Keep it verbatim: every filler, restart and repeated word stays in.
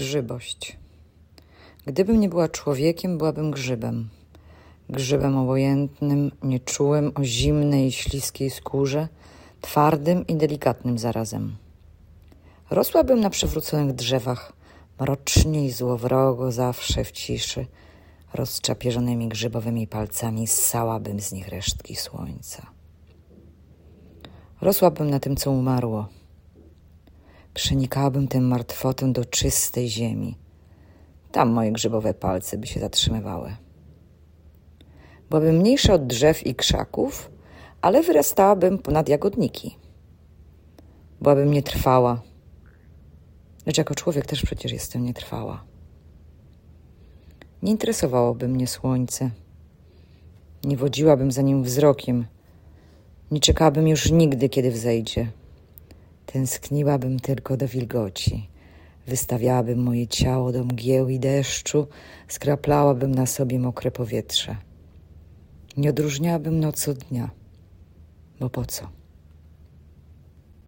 Grzybość. Gdybym nie była człowiekiem, byłabym grzybem. Grzybem obojętnym, nieczułym o zimnej i śliskiej skórze, twardym i delikatnym zarazem. Rosłabym na przewróconych drzewach, mrocznie i złowrogo zawsze w ciszy, rozczapieżonymi grzybowymi palcami ssałabym z nich resztki słońca. Rosłabym na tym, co umarło. Przenikałabym tę martwotę do czystej ziemi. Tam moje grzybowe palce by się zatrzymywały. Byłabym mniejsza od drzew i krzaków, ale wyrastałabym ponad jagodniki. Byłabym nietrwała, lecz jako człowiek też przecież jestem nietrwała. Nie interesowałoby mnie słońce. Nie wodziłabym za nim wzrokiem. Nie czekałabym już nigdy, kiedy wzejdzie. Tęskniłabym tylko do wilgoci. Wystawiałabym moje ciało do mgieł i deszczu, skraplałabym na sobie mokre powietrze. Nie odróżniałabym nocy od dnia, bo po co?